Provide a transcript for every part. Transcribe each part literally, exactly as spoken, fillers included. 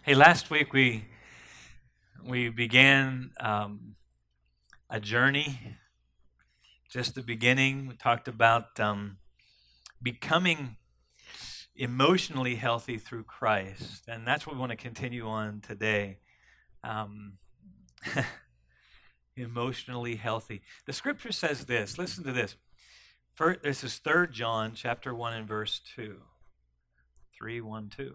Hey, last week we we began um, a journey, just the beginning. We talked about um, becoming emotionally healthy through Christ, and that's what we want to continue on today. Um, emotionally healthy. The scripture says this. Listen to this. First, this is Third John chapter one and verse two. three, one, two.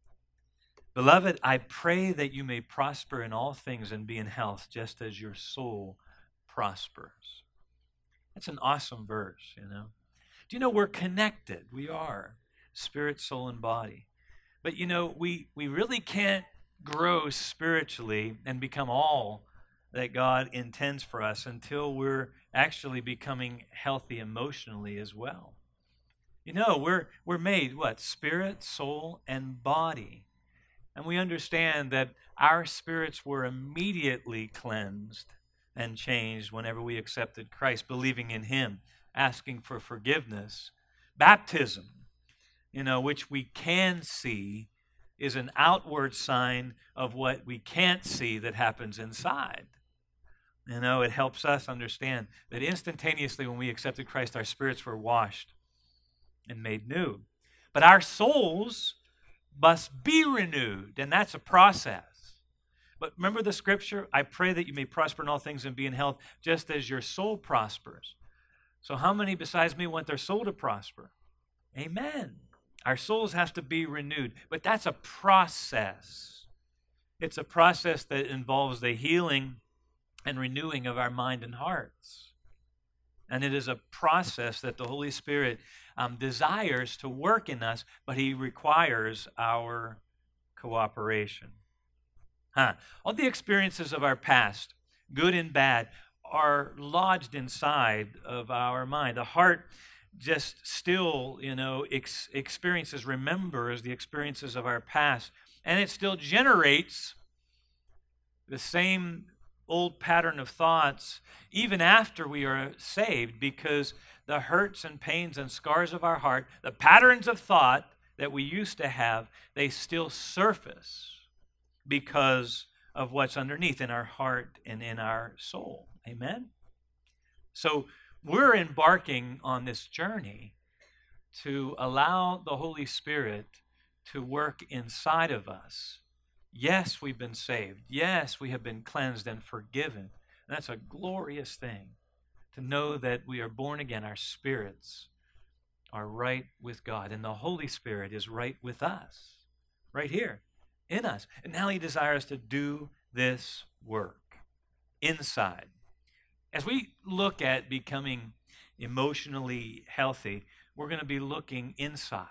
Beloved, I pray that you may prosper in all things and be in health, just as your soul prospers. That's an awesome verse, you know. Do you know we're connected? We are, spirit, soul, and body. But you know, we, we really can't grow spiritually and become all that God intends for us until we're actually becoming healthy emotionally as well. You know, we're we're made what? Spirit, soul, and body. And we understand that our spirits were immediately cleansed and changed whenever we accepted Christ, believing in Him, asking for forgiveness. Baptism, you know, which we can see, is an outward sign of what we can't see that happens inside. You know, it helps us understand that instantaneously when we accepted Christ, our spirits were washed and made new. But our souls must be renewed, and that's a process. But remember the scripture, I pray that you may prosper in all things and be in health, just as your soul prospers. So how many besides me want their soul to prosper? Amen. Our souls have to be renewed, but that's a process. It's a process that involves the healing and renewing of our mind and hearts. And it is a process that the Holy Spirit um, desires to work in us, but He requires our cooperation. Huh. All the experiences of our past, good and bad, are lodged inside of our mind. The heart just still, you know, ex- experiences, remembers the experiences of our past, and it still generates the same old pattern of thoughts even after we are saved, because the hurts and pains and scars of our heart, the patterns of thought that we used to have, they still surface because of what's underneath in our heart and in our soul. Amen? So we're embarking on this journey to allow the Holy Spirit to work inside of us. Yes, we've been saved. Yes, we have been cleansed and forgiven. And that's a glorious thing to know that we are born again. Our spirits are right with God, and the Holy Spirit is right with us, right here in us. And now He desires to do this work inside. As we look at becoming emotionally healthy, we're going to be looking inside.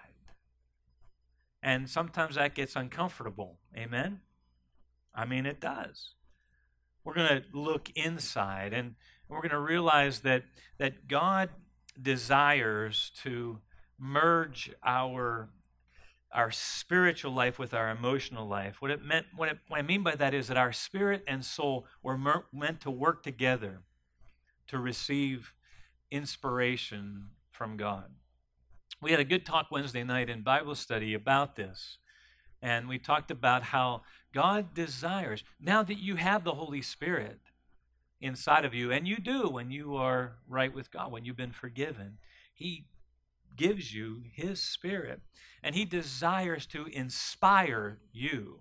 And sometimes that gets uncomfortable. Amen? I mean, it does. We're going to look inside, and we're going to realize that, that God desires to merge our, our spiritual life with our emotional life. What it meant, what, it, what I mean by that is that our spirit and soul were mer- meant to work together to receive inspiration from God. We had a good talk Wednesday night in Bible study about this. And we talked about how God desires, now that you have the Holy Spirit inside of you, and you do when you are right with God, when you've been forgiven, He gives you His Spirit. And He desires to inspire you.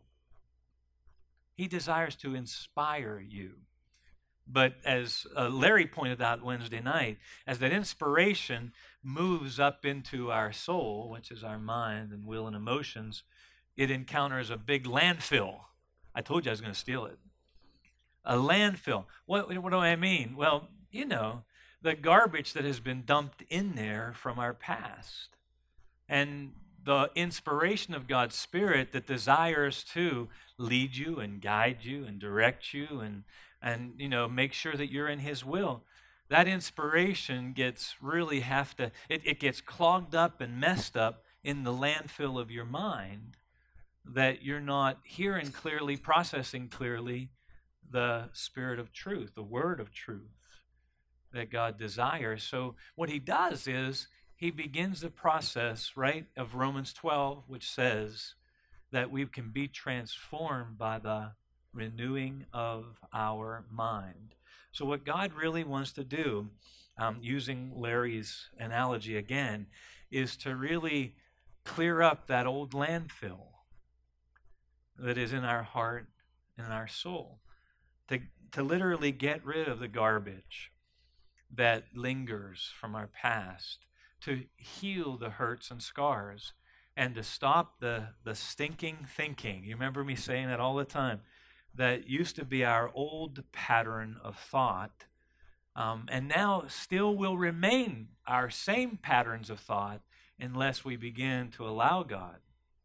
He desires to inspire you. But as uh, Larry pointed out Wednesday night, as that inspiration moves up into our soul, which is our mind and will and emotions, it encounters a big landfill. I told you I was going to steal it. A landfill. What, what do I mean? Well, you know, the garbage that has been dumped in there from our past. And the inspiration of God's Spirit that desires to lead you and guide you and direct you and and you know make sure that you're in His will. That inspiration gets really have to it, it gets clogged up and messed up in the landfill of your mind, that you're not hearing clearly, processing clearly the Spirit of truth, the word of truth that God desires. So what He does is He begins the process, right, of Romans twelve, which says that we can be transformed by the renewing of our mind. So, what God really wants to do, um, using Larry's analogy again, is to really clear up that old landfill that is in our heart and in our soul, to, to literally get rid of the garbage that lingers from our past, to heal the hurts and scars, and to stop the, the stinking thinking. You remember me saying that all the time? That used to be our old pattern of thought, um, and now still will remain our same patterns of thought unless we begin to allow God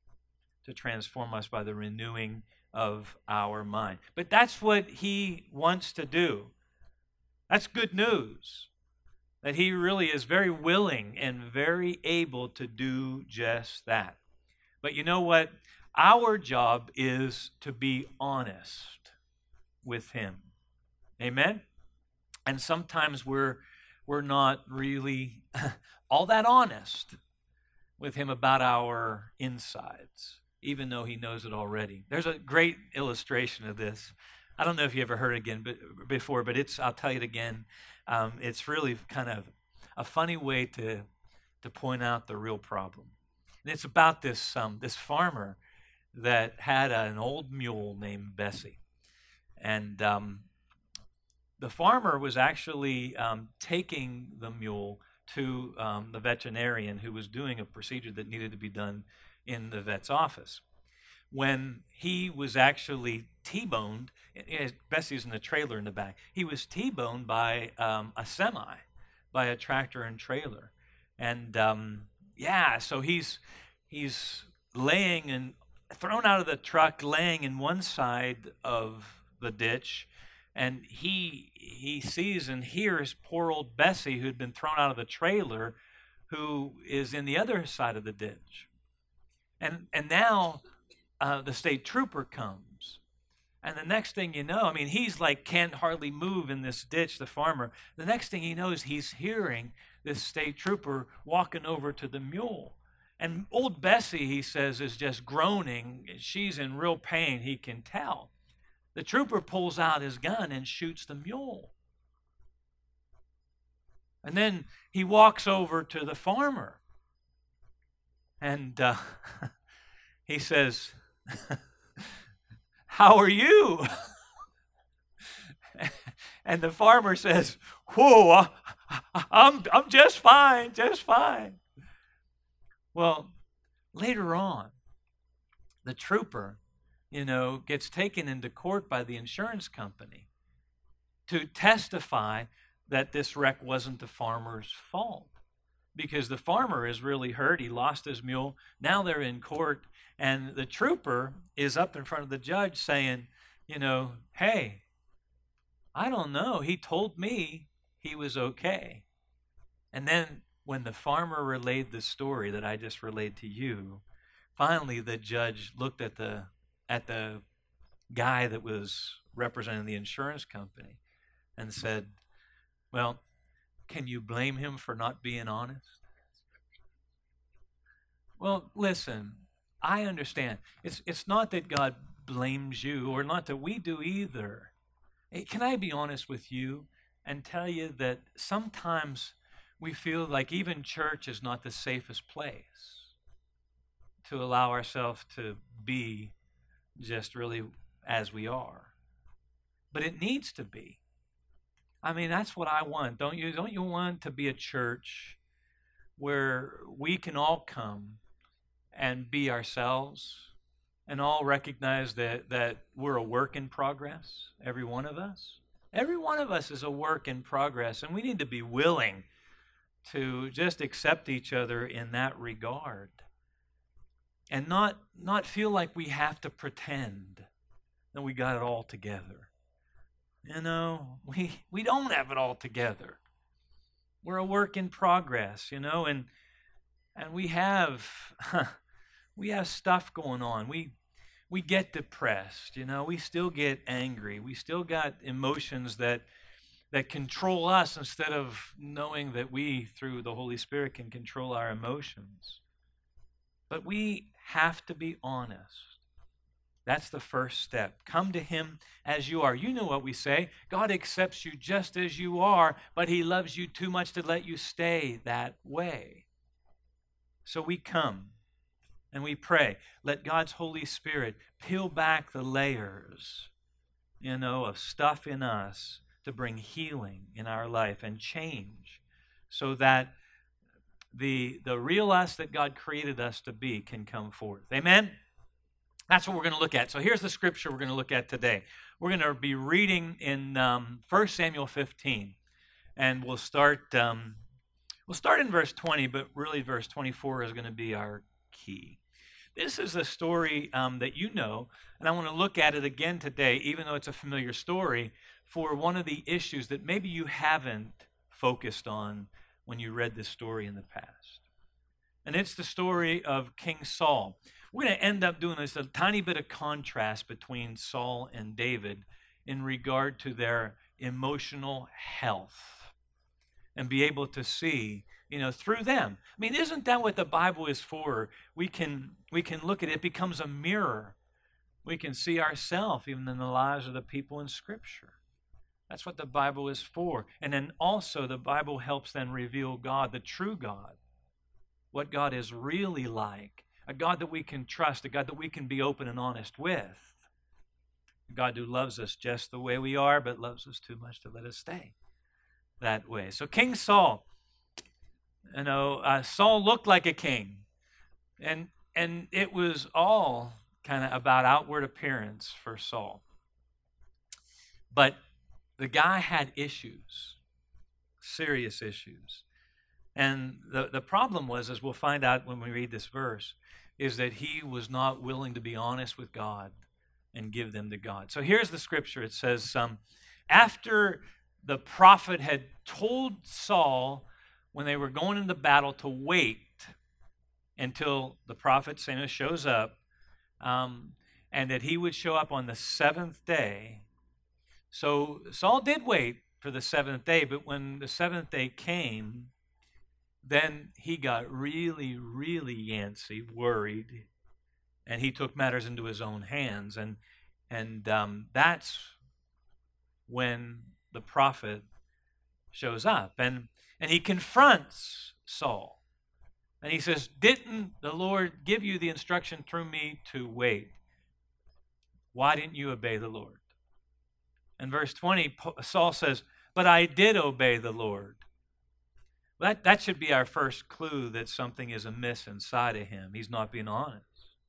to transform us by the renewing of our mind. But that's what he wants to do. That's good news, that he really is very willing and very able to do just that. But you know what? Our job is to be honest with him. Amen? And sometimes we're we're not really all that honest with him about our insides, even though he knows it already. There's a great illustration of this. I don't know if you ever heard it again but, before, but it's I'll tell you it again. Um, it's really kind of a funny way to to point out the real problem. And it's about this um, this farmer that had an old mule named Bessie. And um, the farmer was actually um, taking the mule to um, the veterinarian who was doing a procedure that needed to be done in the vet's office. When he was actually T-boned, Bessie's in the trailer in the back, he was T-boned by um, a semi, by a tractor and trailer. And um, yeah, so he's he's laying and thrown out of the truck, laying in one side of the ditch, and he he sees and hears poor old Bessie, who'd been thrown out of the trailer, who is in the other side of the ditch. And and now uh, the state trooper comes. And the next thing you know, I mean, he's like can't hardly move in this ditch, the farmer. The next thing he knows, he's hearing this state trooper walking over to the mule. And old Bessie, he says, is just groaning. She's in real pain, he can tell. The trooper pulls out his gun and shoots the mule. And then he walks over to the farmer. And uh, he says, "How are you?" And the farmer says, "Whoa, I'm, I'm just fine, just fine." Well, later on, the trooper, you know, gets taken into court by the insurance company to testify that this wreck wasn't the farmer's fault, because the farmer is really hurt. He lost his mule. Now they're in court, and the trooper is up in front of the judge saying, you know, "Hey, I don't know. He told me he was okay." And then when the farmer relayed the story that I just relayed to you, finally the judge looked at the at the guy that was representing the insurance company and said, "Well, can you blame him for not being honest?" Well, listen, I understand. It's it's not that God blames you, or not that we do either. Hey, can I be honest with you and tell you that sometimes we feel like even church is not the safest place to allow ourselves to be just really as we are. But it needs to be. I mean, that's what I want. Don't you? Don't you want to be a church where we can all come and be ourselves and all recognize that, that we're a work in progress, every one of us? Every one of us is a work in progress, and we need to be willing to just accept each other in that regard and not not feel like we have to pretend that we got it all together. You know, we we don't have it all together. We're a work in progress, you know, and and we have we have stuff going on. We we get depressed, you know, we still get angry. We still got emotions that that control us instead of knowing that we, through the Holy Spirit, can control our emotions. But we have to be honest That's the first step. Come to him as you are. You know what we say. God accepts you just as you are, but he loves you too much to let you stay that way. So we come and we pray. Let God's Holy Spirit peel back the layers, you know, of stuff in us to bring healing in our life and change so that the, the real us that God created us to be can come forth. Amen? That's what we're going to look at. So here's the scripture we're going to look at today. We're going to be reading in um, First Samuel fifteen, and we'll start um, we'll start in verse twenty, but really verse twenty-four is going to be our key. This is a story um, that you know, and I want to look at it again today, even though it's a familiar story, for one of the issues that maybe you haven't focused on when you read this story in the past. And it's the story of King Saul. We're going to end up doing this a tiny bit of contrast between Saul and David in regard to their emotional health and be able to see, you know, through them. I mean, isn't that what the Bible is for? We can we can look at it, it becomes a mirror. We can see ourselves even in the lives of the people in Scripture. That's what the Bible is for. And then also the Bible helps then reveal God, the true God, what God is really like. A God that we can trust, a God that we can be open and honest with. A God who loves us just the way we are, but loves us too much to let us stay that way. So King Saul, you know, uh, Saul looked like a king. And, and it was all kind of about outward appearance for Saul. But the guy had issues, serious issues. And the, the problem was, as we'll find out when we read this verse, is that he was not willing to be honest with God and give them to God. So here's the scripture. It says, um, after the prophet had told Saul when they were going into battle to wait until the prophet Samuel shows up, um, and that he would show up on the seventh day. So Saul did wait for the seventh day, but when the seventh day came, then he got really, really yancy, worried, and he took matters into his own hands. And and um, that's when the prophet shows up. And, and he confronts Saul. And he says, didn't the Lord give you the instruction through me to wait? Why didn't you obey the Lord? In verse twenty, Saul says, but I did obey the Lord. That, that should be our first clue that something is amiss inside of him. He's not being honest.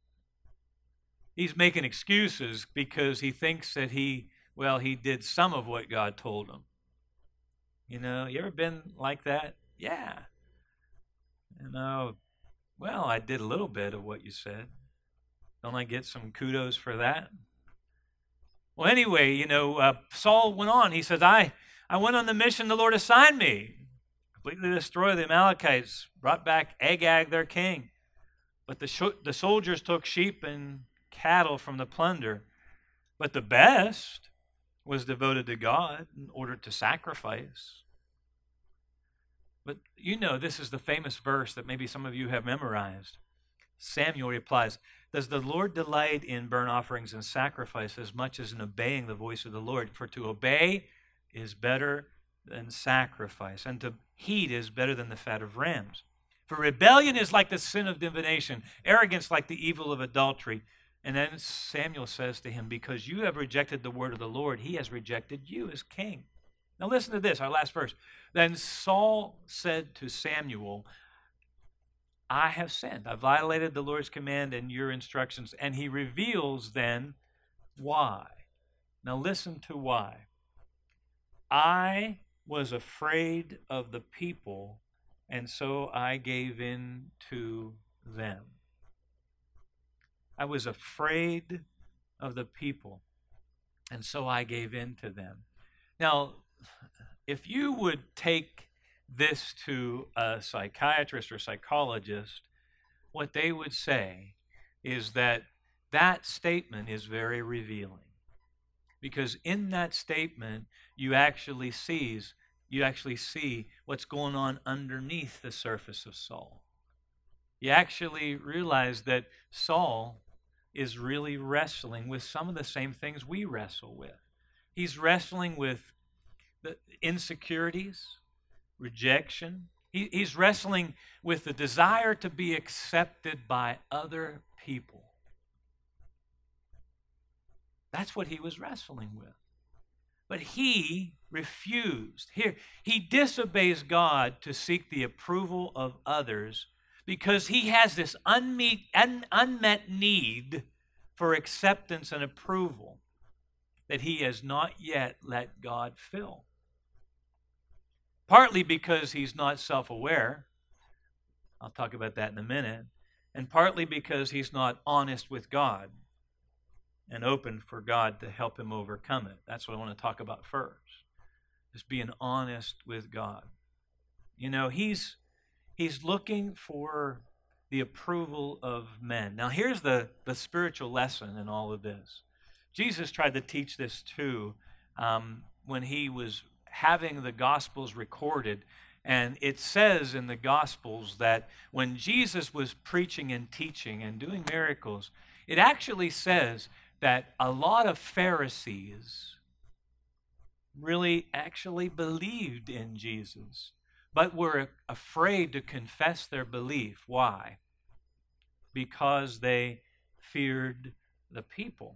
He's making excuses because he thinks that he, well, he did some of what God told him. You know, you ever been like that? Yeah. You know, well, I did a little bit of what you said. Don't I get some kudos for that? Well, anyway, you know, uh, Saul went on. He says, I, I went on the mission the Lord assigned me. Completely destroy the Amalekites, brought back Agag, their king. But the, sh- the soldiers took sheep and cattle from the plunder. But the best was devoted to God in order to sacrifice. But you know, this is the famous verse that maybe some of you have memorized. Samuel replies, does the Lord delight in burnt offerings and sacrifice as much as in obeying the voice of the Lord? For to obey is better than sacrifice, and to heed is better than the fat of rams. For rebellion is like the sin of divination, arrogance like the evil of adultery. And then Samuel says to him, because you have rejected the word of the Lord, he has rejected you as king. Now listen to this, our last verse. Then Saul said to Samuel, I have sinned. I violated the Lord's command and your instructions. And he reveals then why. Now listen to why. I was afraid of the people, and so I gave in to them. I was afraid of the people, and so I gave in to them. Now, if you would take this to a psychiatrist or psychologist, what they would say is that that statement is very revealing. Because in that statement, you actually sees, you actually see what's going on underneath the surface of Saul. You actually realize that Saul is really wrestling with some of the same things we wrestle with. He's wrestling with the insecurities, rejection. He, he's wrestling with the desire to be accepted by other people. That's what he was wrestling with. But he refused. Here, he disobeys God to seek the approval of others because he has this unmet, un, unmet need for acceptance and approval that he has not yet let God fill. Partly because he's not self-aware. I'll talk about that in a minute. And partly because he's not honest with God and open for God to help him overcome it. That's what I want to talk about first. Just being honest with God. You know, he's he's looking for the approval of men. Now, here's the, the spiritual lesson in all of this. Jesus tried to teach this too um, when he was having the Gospels recorded. And it says in the Gospels that when Jesus was preaching and teaching and doing miracles, it actually says that a lot of Pharisees really actually believed in Jesus, but were afraid to confess their belief. Why? Because they feared the people.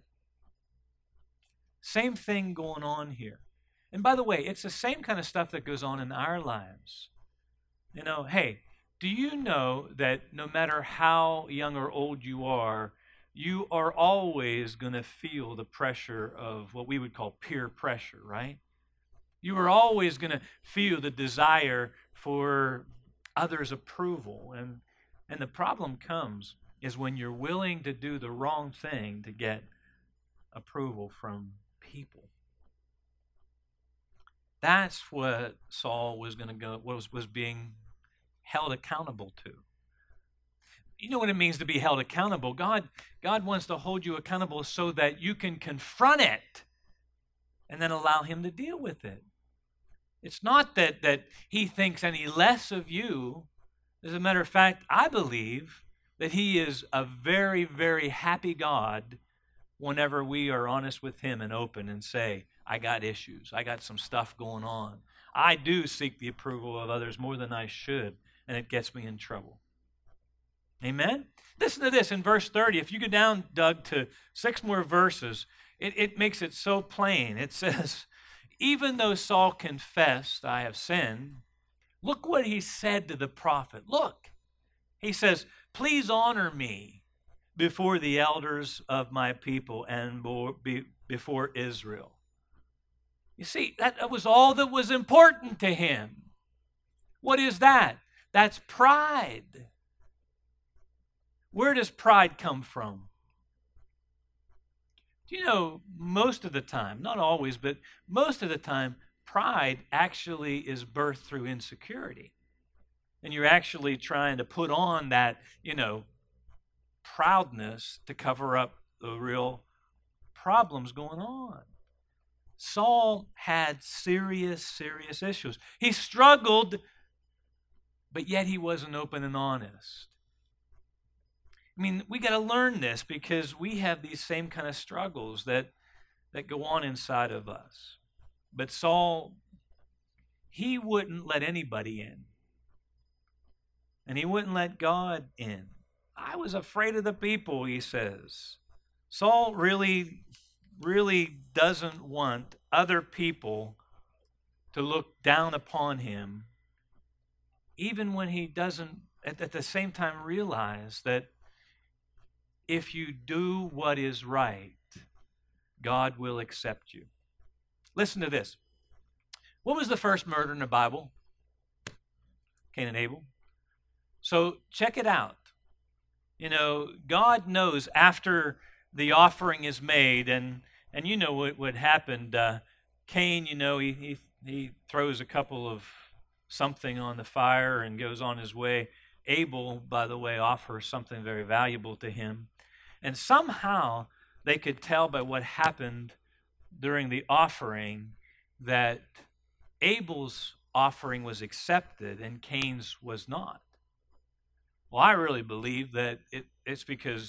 Same thing going on here. And by the way, it's the same kind of stuff that goes on in our lives. You know, hey, do you know that no matter how young or old you are, you are always going to feel the pressure of what we would call peer pressure, right? You are always going to feel the desire for others' approval. And, and the problem comes is when you're willing to do the wrong thing to get approval from people. That's what Saul was going to go, was, was being held accountable to. You know what it means to be held accountable. God, God wants to hold you accountable so that you can confront it and then allow him to deal with it. It's not that, that he thinks any less of you. As a matter of fact, I believe that he is a very, very happy God whenever we are honest with him and open and say, I got issues. I got some stuff going on. I do seek the approval of others more than I should, and it gets me in trouble. Amen? Listen to this in verse thirty. If you go down, Doug, to six more verses, it, it makes it so plain. It says, even though Saul confessed, I have sinned, look what he said to the prophet. Look, he says, please honor me before the elders of my people and before Israel. You see, that was all that was important to him. What is that? That's pride. Where does pride come from? Do you know, most of the time, not always, but most of the time, pride actually is birthed through insecurity. And you're actually trying to put on that, you know, proudness to cover up the real problems going on. Saul had serious, serious issues. He struggled, but yet he wasn't open and honest. I mean, we got to learn this because we have these same kind of struggles that, that go on inside of us. But Saul, he wouldn't let anybody in. And he wouldn't let God in. I was afraid of the people, he says. Saul really, really doesn't want other people to look down upon him, even when he doesn't at, at the same time realize that if you do what is right, God will accept you. Listen to this. What was the first murder in the Bible? Cain and Abel. So check it out. You know, God knows after the offering is made, and and you know what, what happened. Uh, Cain, you know, he, he he throws a couple of something on the fire and goes on his way. Abel, by the way, offers something very valuable to him. And somehow they could tell by what happened during the offering that Abel's offering was accepted and Cain's was not. Well, I really believe that it, it's because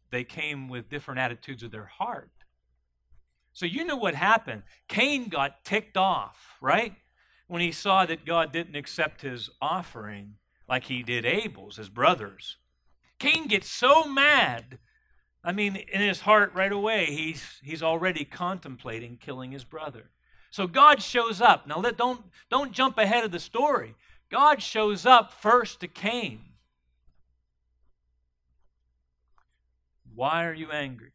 they came with different attitudes of their heart. So you know what happened. Cain got ticked off, right? When he saw that God didn't accept his offering like he did Abel's, his brothers. Cain gets so mad. I mean, in his heart right away, he's, he's already contemplating killing his brother. So God shows up. Now, let, don't, don't jump ahead of the story. God shows up first to Cain. Why are you angry?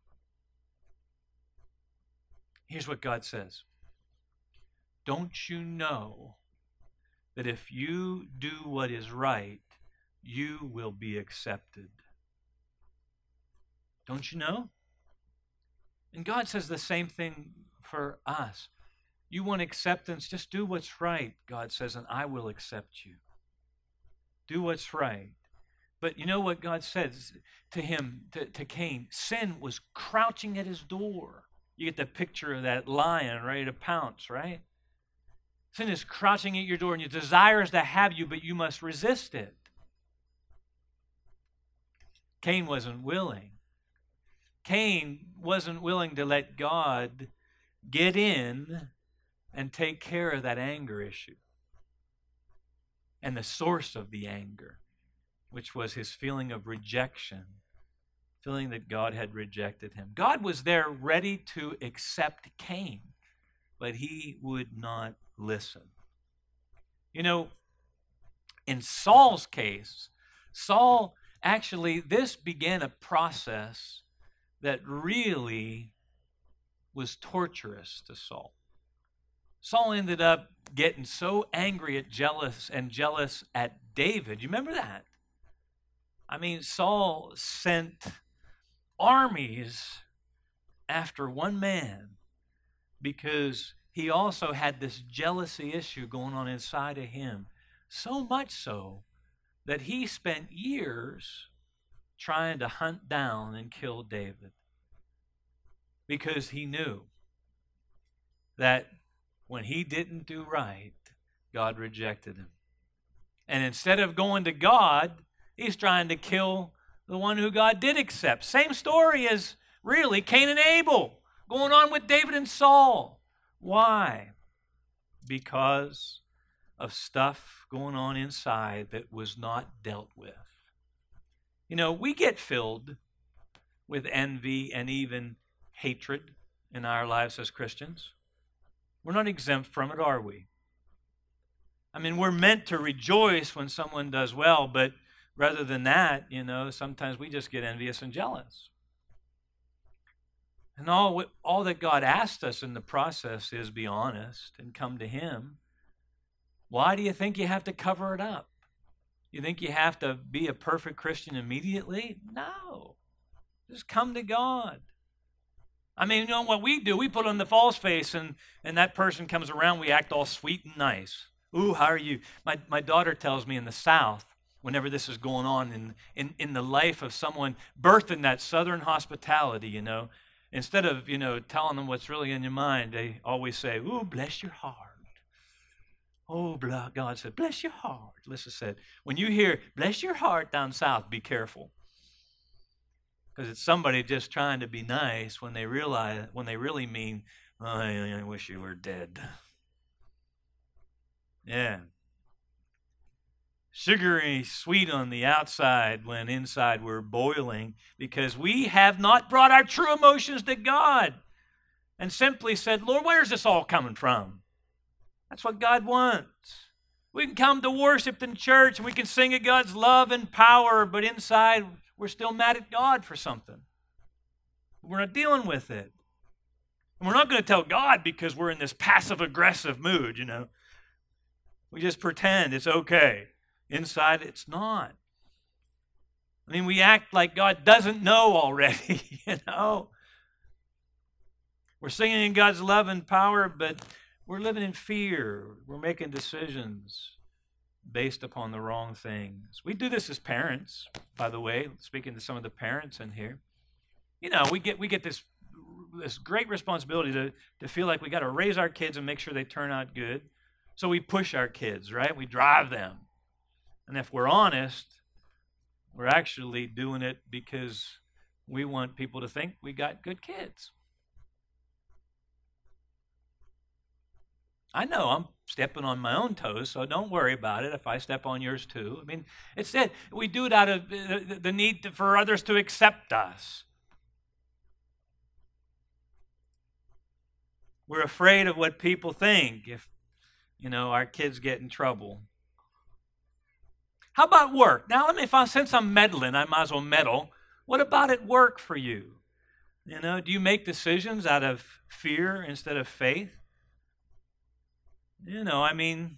Here's what God says. Don't you know that if you do what is right, you will be accepted? Don't you know? And God says the same thing for us. You want acceptance, just do what's right, God says, and I will accept you. Do what's right. But you know what God says to him, to, to Cain? Sin was crouching at his door. You get the picture of that lion ready to pounce, right? Sin is crouching at your door, and it desires to have you, but you must resist it. Cain wasn't willing. Cain wasn't willing to let God get in and take care of that anger issue and the source of the anger, which was his feeling of rejection, feeling that God had rejected him. God was there ready to accept Cain, but he would not listen. You know, in Saul's case, Saul actually, this began a process that really was torturous to Saul. Saul ended up getting so angry at jealous and jealous at David. You remember that? I mean, Saul sent armies after one man because he also had this jealousy issue going on inside of him. So much so that he spent years trying to hunt down and kill David because he knew that when he didn't do right, God rejected him. And instead of going to God, he's trying to kill the one who God did accept. Same story as really Cain and Abel going on with David and Saul. Why? Because of stuff going on inside that was not dealt with. You know, we get filled with envy and even hatred in our lives as Christians. We're not exempt from it, are we? I mean, we're meant to rejoice when someone does well, but rather than that, you know, sometimes we just get envious and jealous. And all, all that God asked us in the process is be honest and come to Him. Why do you think you have to cover it up? You think you have to be a perfect Christian immediately? No. Just come to God. I mean, you know what we do? We put on the false face, and, and that person comes around, we act all sweet and nice. Ooh, how are you? My, my daughter tells me in the South, whenever this is going on in, in, in the life of someone birthed in that Southern hospitality, you know, instead of, you know, telling them what's really in your mind, they always say, ooh, bless your heart. Oh, God said, bless your heart. Lisa said, when you hear, bless your heart down south, be careful. Because it's somebody just trying to be nice when they realize, when they really mean, oh, I, I wish you were dead. Yeah. Sugary sweet on the outside when inside we're boiling because we have not brought our true emotions to God and simply said, Lord, where's this all coming from? That's what God wants. We can come to worship in church and we can sing of God's love and power, but inside we're still mad at God for something. We're not dealing with it. And we're not going to tell God because we're in this passive-aggressive mood, you know. We just pretend it's okay. Inside, it's not. I mean, we act like God doesn't know already, you know. We're singing in God's love and power, but we're living in fear. We're making decisions based upon the wrong things. We do this as parents, by the way, speaking to some of the parents in here. You know, we get we get this this great responsibility to, to feel like we got to raise our kids and make sure they turn out good. So we push our kids, right? We drive them. And if we're honest, we're actually doing it because We want people to think we got good kids. I know I'm stepping on my own toes, so don't worry about it if I step on yours too. I mean, it's that we do it out of the need to, for others to accept us. We're afraid of what people think if, you know, our kids get in trouble. How about work? Now, let me, if I, since I'm meddling, I might as well meddle. What about at work for you? You know, do you make decisions out of fear instead of faith? You know, I mean,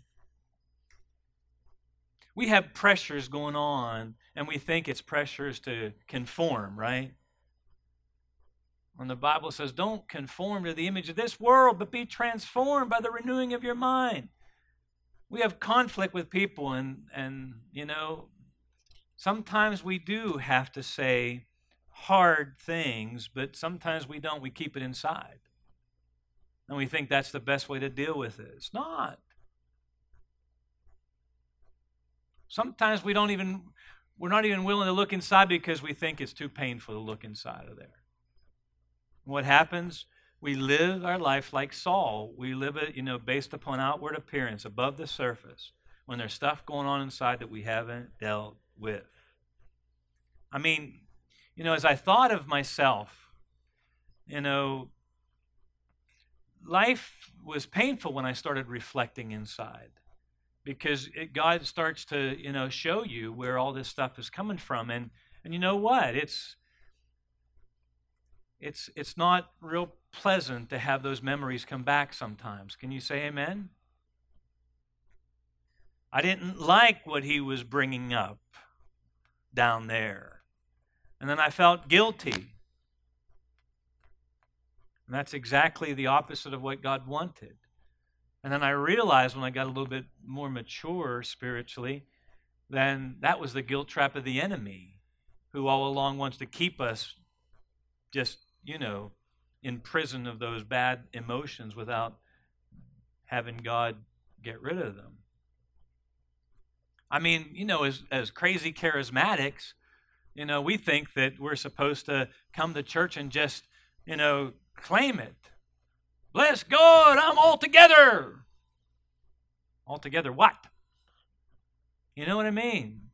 we have pressures going on, and we think it's pressures to conform, right? When the Bible says, don't conform to the image of this world, but be transformed by the renewing of your mind. We have conflict with people, and, and you know, sometimes we do have to say hard things, but sometimes we don't. We keep it inside. And we think that's the best way to deal with it. It's not. Sometimes we don't even, we're not even willing to look inside because we think it's too painful to look inside of there. What happens? We live our life like Saul. We live it, you know, based upon outward appearance, above the surface, when there's stuff going on inside that we haven't dealt with. I mean, you know, as I thought of myself, you know, life was painful when I started reflecting inside, because it, God starts to, you know, show you where all this stuff is coming from, and and you know what? It's it's it's not real pleasant to have those memories come back sometimes. Can you say amen? I didn't like what he was bringing up down there, and then I felt guilty. And that's exactly the opposite of what God wanted. And then I realized when I got a little bit more mature spiritually, then that was the guilt trap of the enemy, who all along wants to keep us just, you know, in prison of those bad emotions without having God get rid of them. I mean, you know, as, as crazy charismatics, you know, we think that we're supposed to come to church and just, you know, claim it. Bless God, I'm all together. All together what? You know what I mean?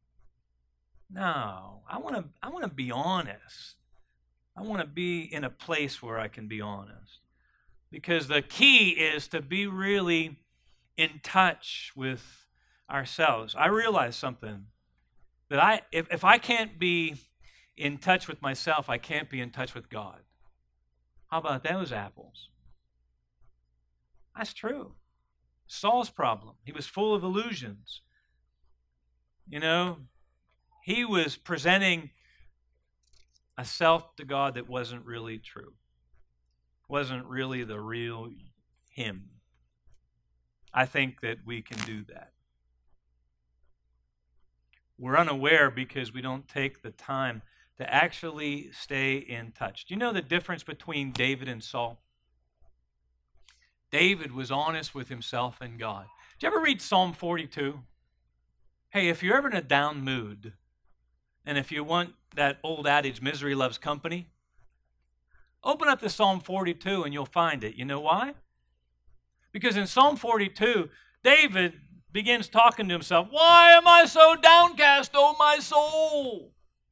No, I want to I want to be honest. I want to be in a place where I can be honest. Because the key is to be really in touch with ourselves. I realize something, that I if, if I can't be in touch with myself, I can't be in touch with God. How about those apples? That's true. Saul's problem. He was full of illusions. You know, he was presenting a self to God that wasn't really true. Wasn't really the real him. I think that we can do that. We're unaware because we don't take the time to actually stay in touch. Do you know the difference between David and Saul? David was honest with himself and God. Did you ever read Psalm forty-two? Hey, if you're ever in a down mood, and if you want that old adage, misery loves company, open up to Psalm forty-two and you'll find it. You know why? Because in Psalm forty-two, David begins talking to himself, "Why am I so downcast, O my soul?"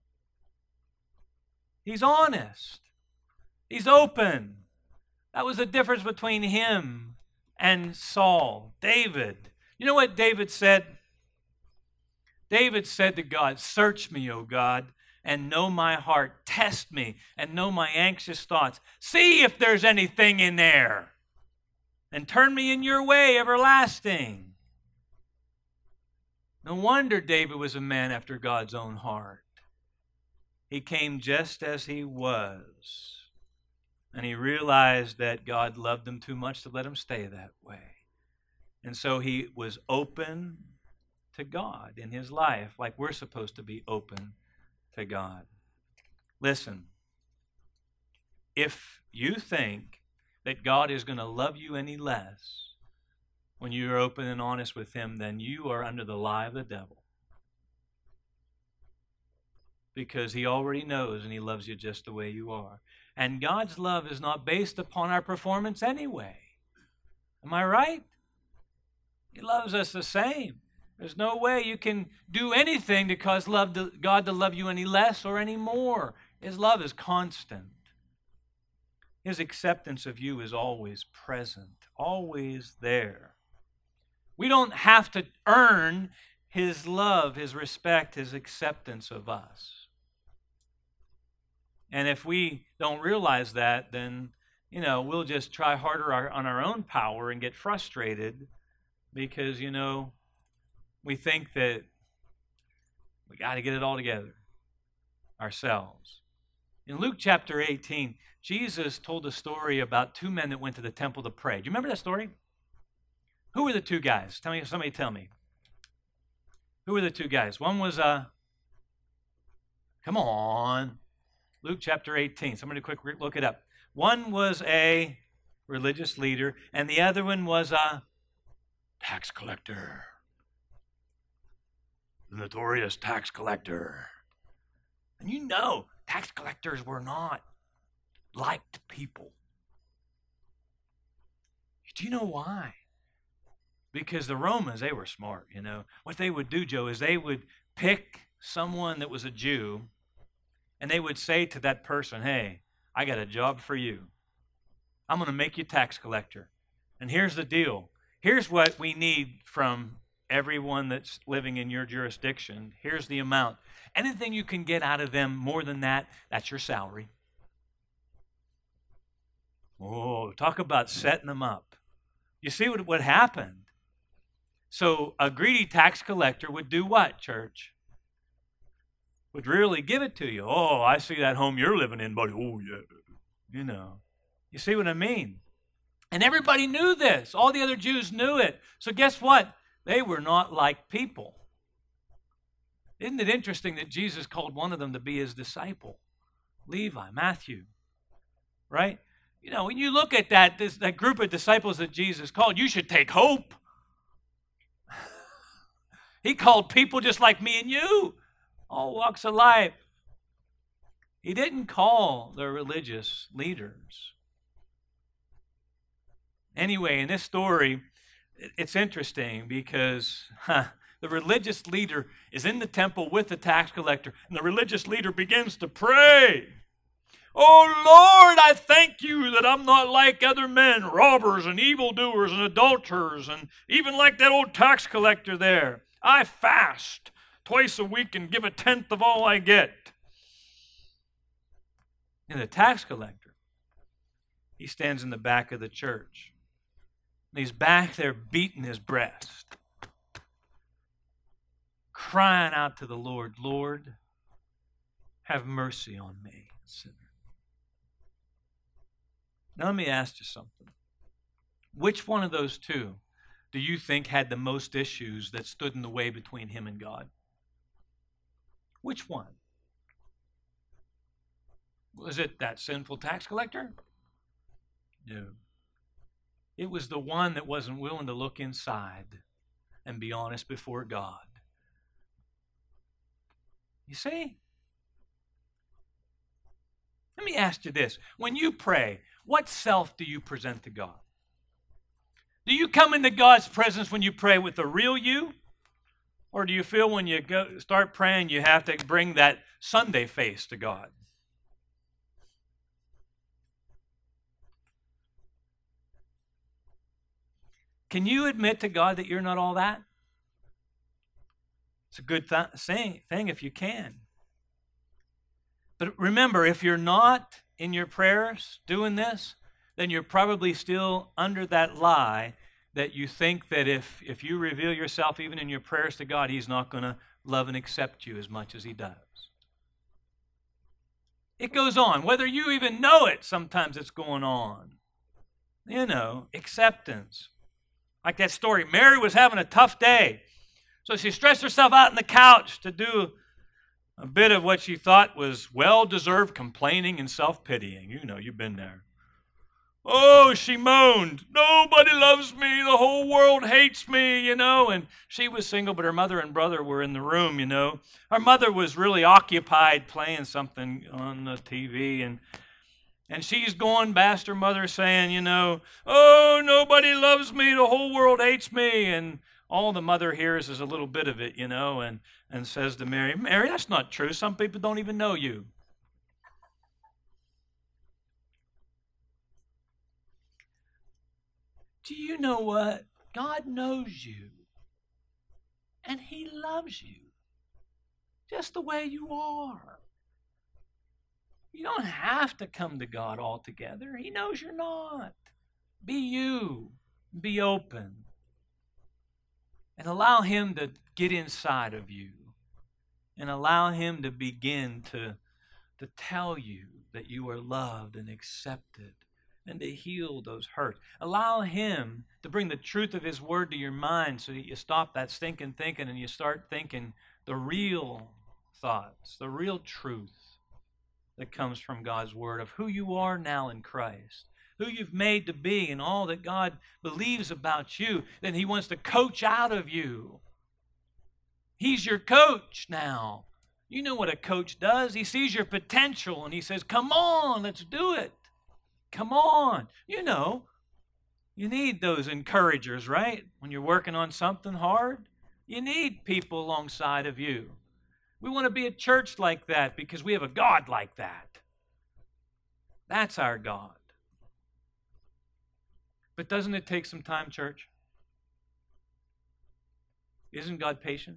He's honest. He's open. That was the difference between him and Saul. David. You know what David said? David said to God, "Search me, O God, and know my heart. Test me and know my anxious thoughts. See if there's anything in there. And turn me in your way everlasting." No wonder David was a man after God's own heart. He came just as he was. And he realized that God loved him too much to let him stay that way. And so he was open to God in his life, like we're supposed to be open to God. Listen, if you think that God is going to love you any less when you're open and honest with him, then you are under the lie of the devil. because he already knows and he loves you just the way you are. And God's love is not based upon our performance anyway. Am I right? He loves us the same. There's no way you can do anything to cause love to, God to love you any less or any more. His love is constant. His acceptance of you is always present, always there. We don't have to earn his love, his respect, his acceptance of us. And if we don't realize that, then, you know, we'll just try harder on our own power and get frustrated because, you know, we think that we got to get it all together ourselves. In Luke chapter eighteen, Jesus told a story about two men that went to the temple to pray. Do you remember that story? Who were the two guys? Tell me, somebody tell me. Who were the two guys? One was a, uh, come on, Luke chapter eighteen. Somebody quick look it up. One was a religious leader, and the other one was a tax collector. The notorious tax collector. And you know, tax collectors were not liked people. Do you know why? Because the Romans, they were smart, you know. What they would do, Joe, is they would pick someone that was a Jew, and they would say to that person, hey, I got a job for you. I'm going to make you tax collector. And here's the deal. Here's what we need from everyone that's living in your jurisdiction. Here's the amount. Anything you can get out of them more than that, that's your salary. Oh, talk about setting them up. You see what, what happened? So a greedy tax collector would do what, church? Would really give it to you. Oh, I see that home you're living in, buddy. Oh, yeah. You know. You see what I mean? And everybody knew this. All the other Jews knew it. So guess what? They were not like people. Isn't it interesting that Jesus called one of them to be his disciple? Levi, Matthew. Right? You know, when you look at that, this, that group of disciples that Jesus called, you should take hope. He called people just like me and you, all walks of life. He didn't call the religious leaders. Anyway, in this story, it's interesting because huh, the religious leader is in the temple with the tax collector, and the religious leader begins to pray. Oh, Lord, I thank you that I'm not like other men, robbers and evildoers and adulterers, and even like that old tax collector there. I fast twice a week and give a tenth of all I get. And the tax collector, he stands in the back of the church. And he's back there beating his breast, crying out to the Lord, Lord, have mercy on me, sinner. Now let me ask you something. Which one of those two do you think had the most issues that stood in the way between him and God? Which one? Was it that sinful tax collector? No. It was the one that wasn't willing to look inside and be honest before God. You see? Let me ask you this. When you pray, what self do you present to God? Do you come into God's presence when you pray with the real you? Or do you feel when you go start praying you have to bring that Sunday face to God? Can you admit to God that you're not all that? It's a good th- thing if you can. But remember, if you're not in your prayers doing this, then you're probably still under that lie that you think that if, if you reveal yourself even in your prayers to God, he's not going to love and accept you as much as he does. It goes on. Whether you even know it, sometimes it's going on. You know, acceptance. Like that story, Mary was having a tough day. So she stretched herself out on the couch to do a bit of what she thought was well-deserved complaining and self-pitying. You know, you've been there. Oh, she moaned, nobody loves me, the whole world hates me, you know, and she was single, but her mother and brother were in the room, you know. Her mother was really occupied playing something on the T V, and and she's going past her mother saying, you know, oh, nobody loves me, the whole world hates me, and all the mother hears is a little bit of it, you know, and, and says to Mary, Mary, that's not true, some people don't even know you. Do you know what? God knows you. And He loves you. Just the way you are. You don't have to come to God altogether. He knows you're not. Be you. Be open. And allow Him to get inside of you. And allow Him to begin to, to tell you that you are loved and accepted, and to heal those hurts. Allow Him to bring the truth of His Word to your mind so that you stop that stinking thinking and you start thinking the real thoughts, the real truth that comes from God's Word of who you are now in Christ, who you've made to be, and all that God believes about you. Then He wants to coach out of you. He's your coach now. You know what a coach does. He sees your potential and he says, come on, let's do it. Come on. You know, you need those encouragers, right? When you're working on something hard, you need people alongside of you. We want to be a church like that because we have a God like that. That's our God. But doesn't it take some time, church? Isn't God patient?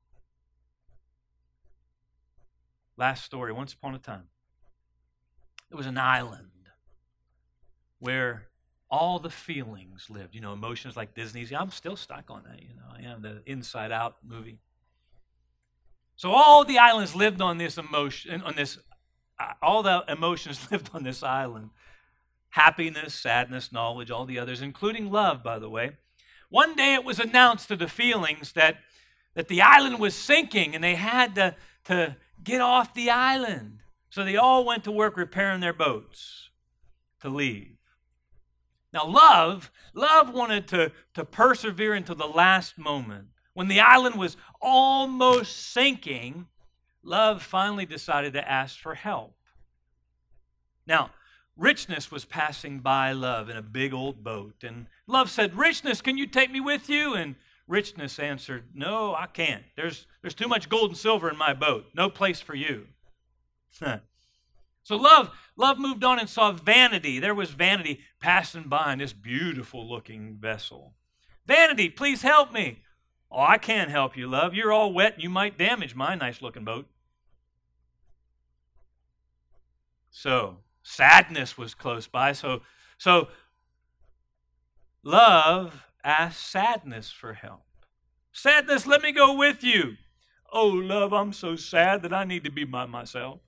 Last story, once upon a time, there was an island where all the feelings lived, you know, emotions like Disney's. I'm still stuck on that, you know. I am the Inside Out movie. So all the islands lived on this emotion, on this, uh, all the emotions lived on this island. Happiness, sadness, knowledge, all the others, including love, by the way. One day it was announced to the feelings that, that the island was sinking and they had to, to get off the island. So they all went to work repairing their boats to leave. Now love, love wanted to, to persevere until the last moment. When the island was almost sinking, love finally decided to ask for help. Now, Richness was passing by love in a big old boat. And love said, Richness, can you take me with you? And Richness answered, no, I can't. There's, there's too much gold and silver in my boat. No place for you. So love, love moved on and saw Vanity. There was Vanity passing by in this beautiful looking vessel. Vanity, please help me. Oh, I can't help you, love. You're all wet and you might damage my nice looking boat. So Sadness was close by. So, so love asked Sadness for help. Sadness, let me go with you. Oh, love, I'm so sad that I need to be by myself.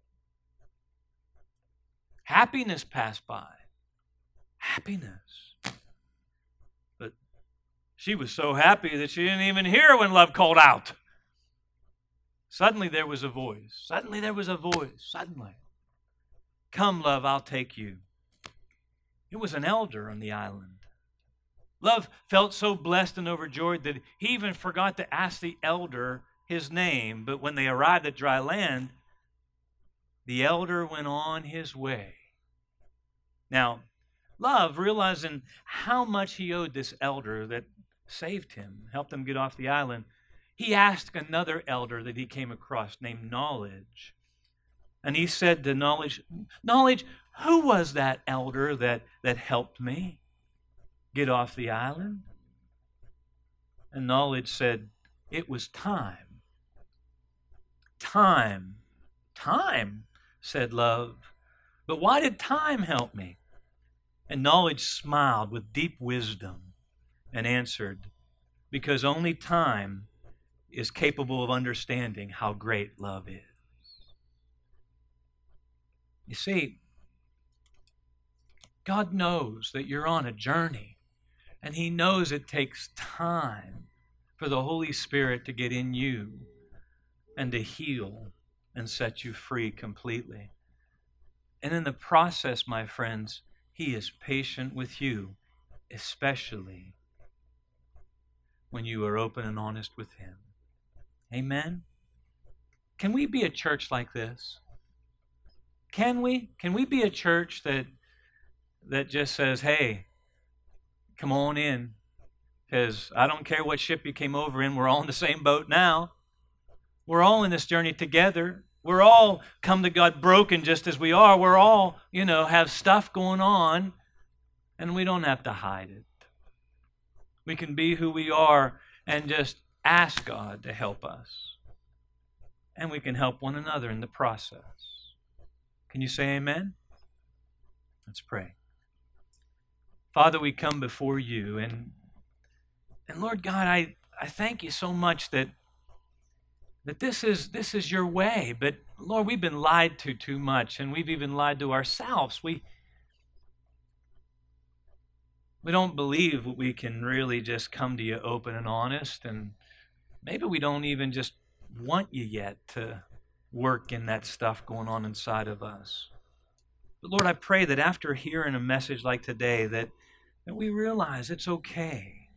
Happiness passed by. Happiness. But she was so happy that she didn't even hear when love called out. Suddenly there was a voice. Suddenly there was a voice. Suddenly. Come, love, I'll take you. It was an elder on the island. Love felt so blessed and overjoyed that he even forgot to ask the elder his name. But when they arrived at dry land, the elder went on his way. Now, love, realizing how much he owed this elder that saved him, helped him get off the island, he asked another elder that he came across named Knowledge. And he said to Knowledge, Knowledge, who was that elder that, that helped me get off the island? And Knowledge said, it was Time. Time. Time, said Love. But why did Time help me? And Knowledge smiled with deep wisdom and answered, because only Time is capable of understanding how great love is. You see, God knows that you're on a journey, and He knows it takes time for the Holy Spirit to get in you and to heal and set you free completely. And in the process, my friends, He is patient with you, especially when you are open and honest with Him. Amen? Can we be a church like this? Can we? Can we be a church that that just says, hey, come on in, because I don't care what ship you came over in, we're all in the same boat now. We're all in this journey together. We're all come to God broken just as we are. We're all, you know, have stuff going on, and we don't have to hide it. We can be who we are and just ask God to help us. And we can help one another in the process. Can you say amen? Let's pray. Father, we come before you, and and Lord God, I, I thank you so much that that this is this is your way. But Lord, we've been lied to too much, and we've even lied to ourselves. We we don't believe we can really just come to you open and honest, and maybe we don't even just want you yet to work in that stuff going on inside of us. But Lord, I pray that after hearing a message like today, that, that we realize it's okay.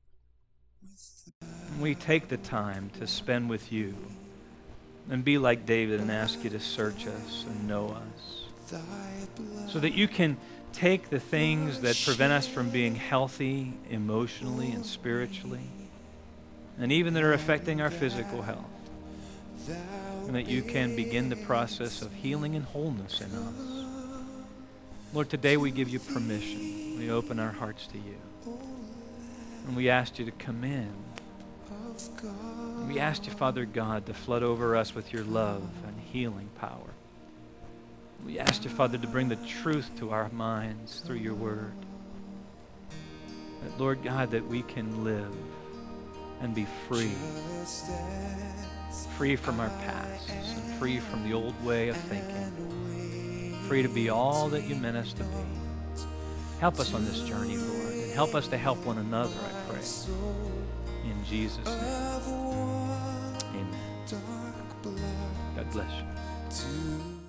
We take the time to spend with you and be like David and ask you to search us and know us, so that you can take the things that prevent us from being healthy emotionally and spiritually, and even that are affecting our physical health, and that you can begin the process of healing and wholeness in us. Lord, today we give you permission. We open our hearts to you. And we ask you to come in. And we ask you, Father God, to flood over us with your love and healing power. We ask you, Father, to bring the truth to our minds through your word. That, Lord God, that we can live and be free. Free from our pasts and free from the old way of thinking. Free to be all that you meant us to be. Help us on this journey, Lord, and help us to help one another, I pray. In Jesus' name. Amen. God bless you.